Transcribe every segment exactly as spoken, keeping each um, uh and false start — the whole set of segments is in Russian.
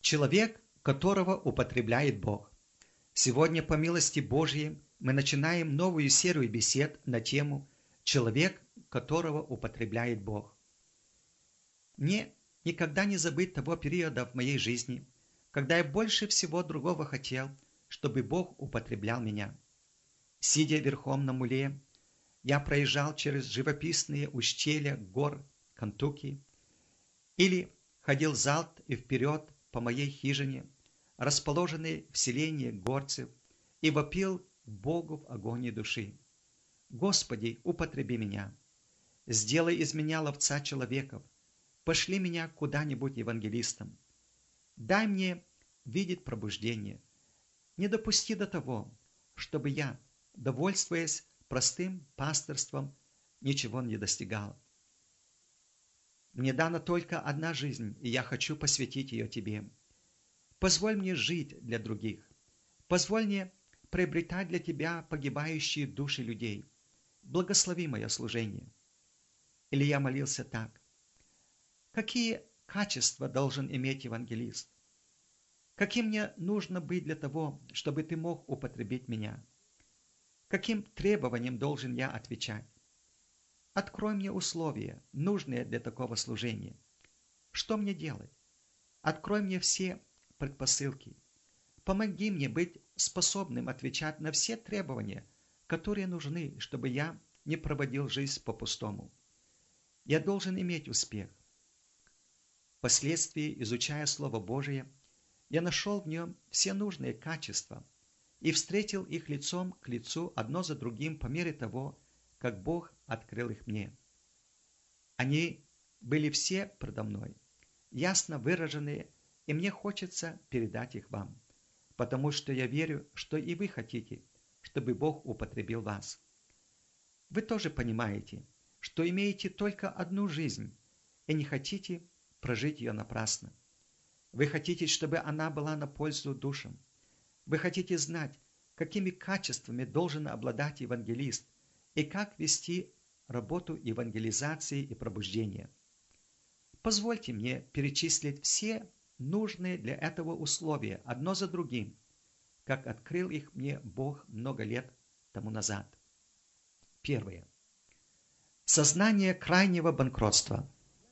Человек, которого употребляет Бог. Сегодня, по милости Божьей, мы начинаем новую серию бесед на тему «Человек, которого употребляет Бог». Мне никогда не забыть того периода в моей жизни, когда я больше всего другого хотел, чтобы Бог употреблял меня. Сидя верхом на муле, я проезжал через живописные ущелья гор Кентукки или ходил взад и вперед по моей хижине, расположенной в селении горцев, и вопил Богу в агонии души: «Господи, употреби меня! Сделай из меня ловца человеков! Пошли меня куда-нибудь евангелистом! Дай мне видеть пробуждение! Не допусти до того, чтобы я, довольствуясь простым пасторством, ничего не достигал. Мне дана только одна жизнь, и я хочу посвятить ее Тебе. Позволь мне жить для других. Позволь мне приобретать для Тебя погибающие души людей. Благослови мое служение». Или я молился так: какие качества должен иметь евангелист? Каким мне нужно быть для того, чтобы Ты мог употребить меня? Каким требованиям должен я отвечать? Открой мне условия, нужные для такого служения. Что мне делать? Открой мне все предпосылки. Помоги мне быть способным отвечать на все требования, которые нужны, чтобы я не проводил жизнь по-пустому. Я должен иметь успех. Впоследствии, изучая Слово Божие, я нашел в нем все нужные качества и встретил их лицом к лицу одно за другим по мере того, как Бог открыл их мне. Они были все предо мной, ясно выраженные, и мне хочется передать их вам, потому что я верю, что и вы хотите, чтобы Бог употребил вас. Вы тоже понимаете, что имеете только одну жизнь и не хотите прожить ее напрасно. Вы хотите, чтобы она была на пользу душам. Вы хотите знать, какими качествами должен обладать евангелист и как вести работу евангелизации и пробуждения. Позвольте мне перечислить все нужные для этого условия одно за другим, как открыл их мне Бог много лет тому назад. Первое. Сознание крайнего банкротства.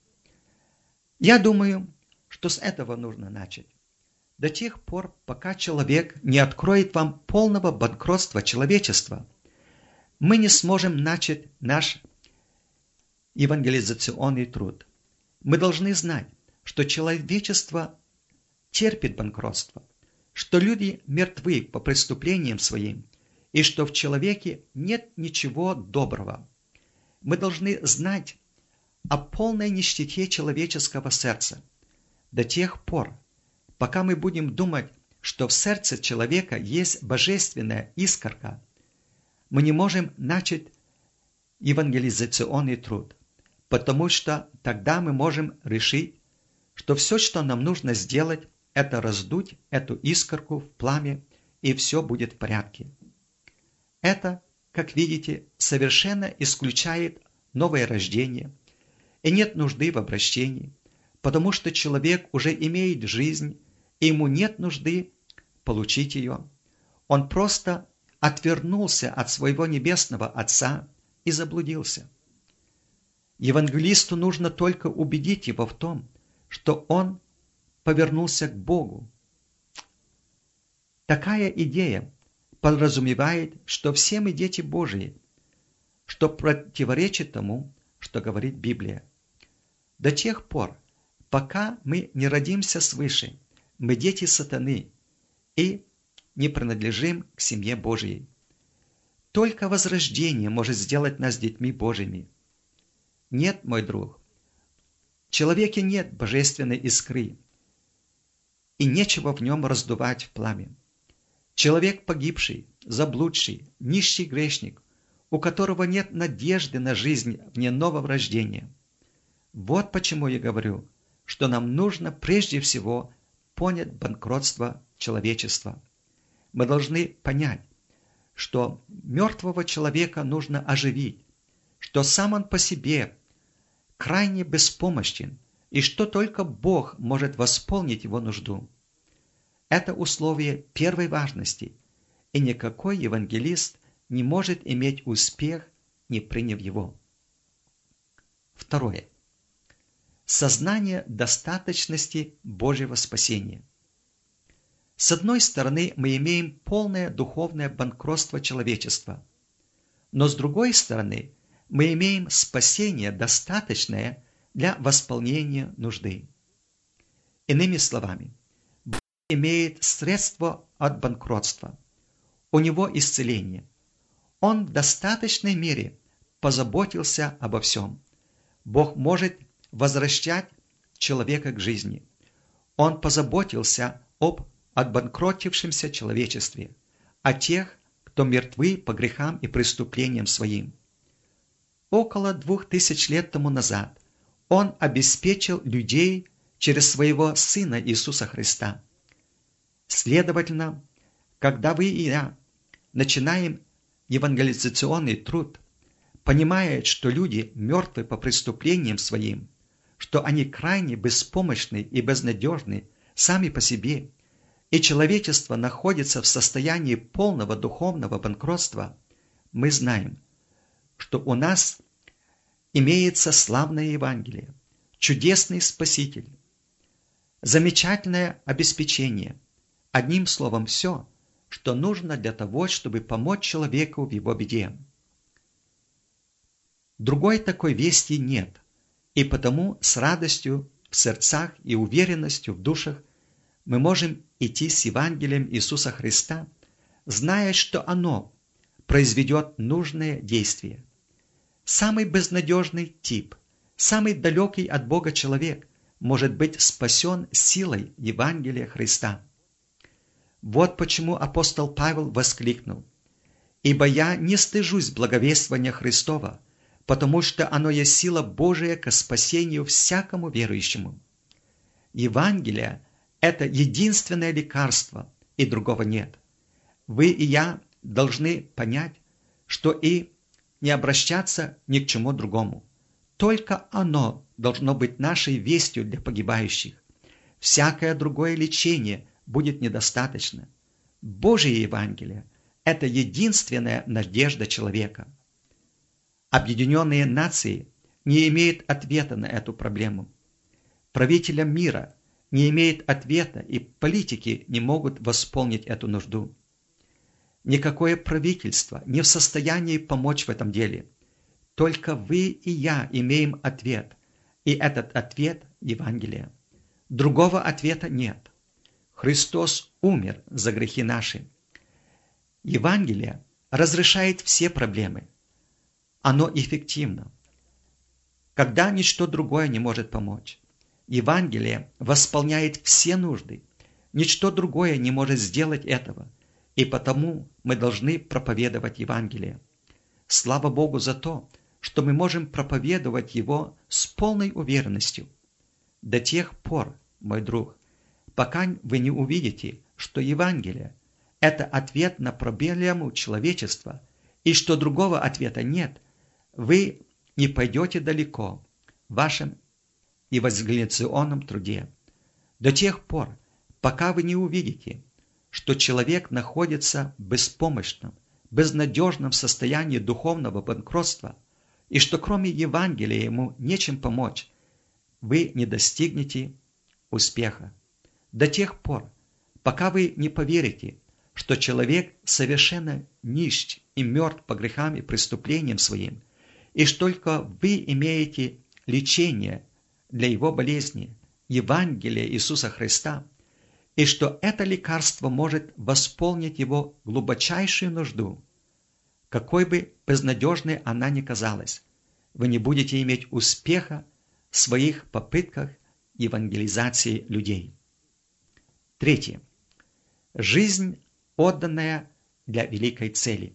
Я думаю, что с этого нужно начать. До тех пор, пока человек не откроет вам полного банкротства человечества, мы не сможем начать наш евангелизационный труд. Мы должны знать, что человечество терпит банкротство, что люди мертвы по преступлениям своим, и что в человеке нет ничего доброго. Мы должны знать о полной нищете человеческого сердца. До тех пор, пока мы будем думать, что в сердце человека есть божественная искорка, мы не можем начать евангелизационный труд, потому что тогда мы можем решить, что все, что нам нужно сделать, это раздуть эту искорку в пламя, и все будет в порядке. Это, как видите, совершенно исключает новое рождение, и нет нужды в обращении, потому что человек уже имеет жизнь, и ему нет нужды получить ее. Он просто отвернулся от своего небесного Отца и заблудился. Евангелисту нужно только убедить его в том, что он повернулся к Богу. Такая идея подразумевает, что все мы дети Божьи, что противоречит тому, что говорит Библия. До тех пор, пока мы не родимся свыше, мы дети сатаны и не принадлежим к семье Божьей. Только возрождение может сделать нас детьми Божьими. Нет, мой друг, в человеке нет божественной искры, и нечего в нем раздувать в пламя. Человек погибший, заблудший, нищий грешник, у которого нет надежды на жизнь вне нового рождения. Вот почему я говорю, что нам нужно прежде всего понять банкротство человечества. Мы должны понять, что мертвого человека нужно оживить, что сам он по себе крайне беспомощен, и что только Бог может восполнить его нужду. это условие первой важности, и никакой евангелист не может иметь успех, не приняв его. Второе. Сознание достаточности Божьего спасения. С одной стороны, мы имеем полное духовное банкротство человечества, но с другой стороны, мы имеем спасение достаточное для восполнения нужды. Иными словами, Бог имеет средство от банкротства, у Него исцеление. Он в достаточной мере позаботился обо всем. Бог может возвращать человека к жизни. Он позаботился об отбанкротившемся человечестве, о тех, кто мертвы по грехам и преступлениям своим. Около двух тысяч лет тому назад Он обеспечил людей через Своего Сына Иисуса Христа. Следовательно, когда вы и я начинаем евангелизационный труд, понимая, что люди мертвы по преступлениям своим, что они крайне беспомощны и безнадежны сами по себе, и человечество находится в состоянии полного духовного банкротства, мы знаем, что у нас имеется славное Евангелие, чудесный Спаситель, замечательное обеспечение, одним словом, все, что нужно для того, чтобы помочь человеку в его беде. Другой такой вести нет, и потому с радостью в сердцах и уверенностью в душах мы можем идти с Евангелием Иисуса Христа, зная, что оно произведет нужное действие. Самый безнадежный тип, самый далекий от Бога человек может быть спасен силой Евангелия Христа. Вот почему апостол Павел воскликнул: «Ибо я не стыжусь благовествования Христова, потому что оно есть сила Божия ко спасению всякому верующему». Евангелие – это единственное лекарство, и другого нет. Вы и я должны понять, что и не обращаться ни к чему другому. Только оно должно быть нашей вестью для погибающих. Всякое другое лечение будет недостаточно. Божие Евангелие – это единственная надежда человека. Объединенные нации не имеют ответа на эту проблему. Правителям мира не имеют ответа, и политики не могут восполнить эту нужду. Никакое правительство не в состоянии помочь в этом деле. Только вы и я имеем ответ, и этот ответ – Евангелие. Другого ответа нет. Христос умер за грехи наши. Евангелие разрешает все проблемы. Оно эффективно, когда ничто другое не может помочь. Евангелие восполняет все нужды. Ничто другое не может сделать этого, и потому мы должны проповедовать Евангелие. Слава Богу за то, что мы можем проповедовать его с полной уверенностью. До тех пор, мой друг, пока вы не увидите, что Евангелие – это ответ на проблему человечества, и что другого ответа нет, вы не пойдете далеко в вашем евангелизационном труде. До тех пор, пока вы не увидите, что человек находится в беспомощном, безнадежном состоянии духовного банкротства, и что кроме Евангелия ему нечем помочь, вы не достигнете успеха. До тех пор, пока вы не поверите, что человек совершенно нищ и мертв по грехам и преступлениям своим, и что только вы имеете лечение для его болезни, Евангелие Иисуса Христа, и что это лекарство может восполнить его глубочайшую нужду, какой бы безнадежной она ни казалась, вы не будете иметь успеха в своих попытках евангелизации людей. Третье. Жизнь, отданная для великой цели.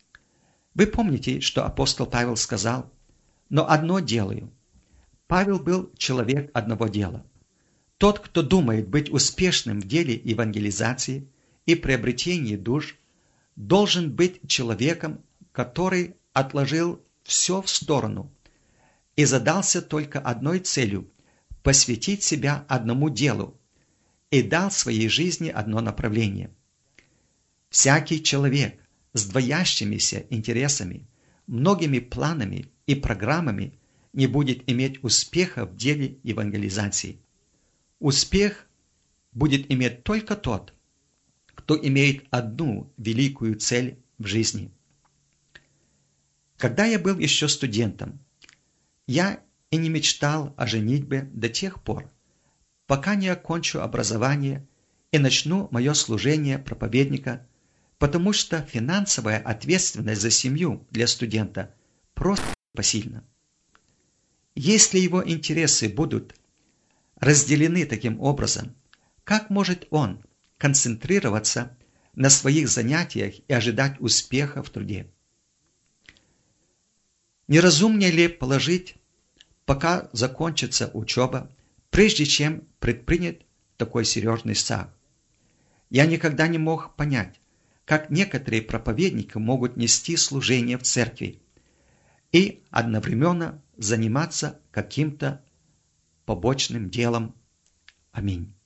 Вы помните, что апостол Павел сказал: «Но одно делаю». Павел был человек одного дела. Тот, кто думает быть успешным в деле евангелизации и приобретения душ, должен быть человеком, который отложил все в сторону и задался только одной целью – посвятить себя одному делу, и дал своей жизни одно направление. Всякий человек с двоящимися интересами, многими планами и программами не будет иметь успеха в деле евангелизации. Успех будет иметь только тот, кто имеет одну великую цель в жизни. Когда я был еще студентом, я и не мечтал о женитьбе до тех пор, пока не окончу образование и начну мое служение проповедника, потому что финансовая ответственность за семью для студента просто непосильна. Если его интересы будут разделены таким образом, как может он концентрироваться на своих занятиях и ожидать успеха в труде? Неразумнее ли положить, пока закончится учеба, прежде чем предпринять такой серьезный шаг? Я никогда не мог понять, как некоторые проповедники могут нести служение в церкви и одновременно заниматься каким-то побочным делом. Аминь.